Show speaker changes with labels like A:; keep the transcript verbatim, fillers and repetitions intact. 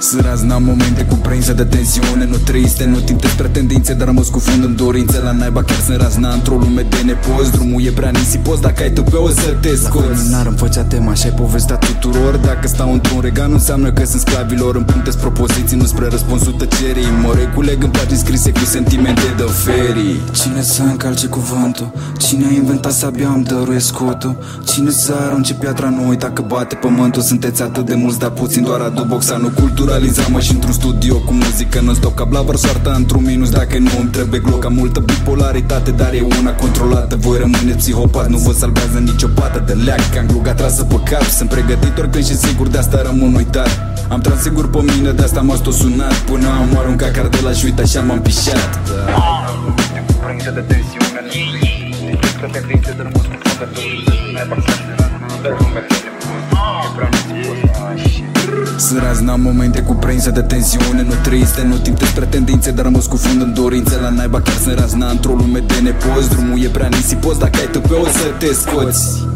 A: Sunt razna momente cuprinse de tensiune, nu triste, nu timp despre tendințe, dar mă scufund în dorințe. La naiba chiar sunt razna într-o lume de nepoți. Drumul e prea nisipos, dacă ai tu pe o să te scoți. La preliminar îmi făcea tema și ai povestea tuturor. Dacă stau într-un regal nu înseamnă că sunt sclavilor. Îmi punctez propoziții, nu spre răspunsul tăcerii. Mă reculeg în pagini scrise cu sentimente de ferii. Cine să încalce cuvântul? Cine a inventat sabia, îmi dăruie scutul? Cine să arunce piatra, nu uita că bate pământul. Sunteți atât de mulți, dar puțin, doar adu boxa, nu culturalizam-mă și într-un studio cu muzică non-stop ca blaver, soarta într-un minus. Dacă nu îmi trebuie gloc, am multă bipolaritate, dar e una controlată. Voi rămâne psihopat, nu vă salvează nicio pată de leac, că am gluga trasă pe cap. Sunt pregătit oricând și sigur, de asta rămân uitat. Am tras sigur pe mine, de asta m-ați tot sunat. Până am aruncat cardela și uite așa m-am pișat. Cuprinse de tensiune, nu știu că te vince, dar mă scufund de dorințe. N-ai pasat de lume de nebun, e prea nisipos. Sunt razna momente cuprinse de tensiune, nu triste, nu timp despre tendințe, dar mă scufund în dorințe. La naiba chiar sunt razna într-o lume de nepoți. Drumul e prea nisipos, dacă ai tu pe o să te scoți.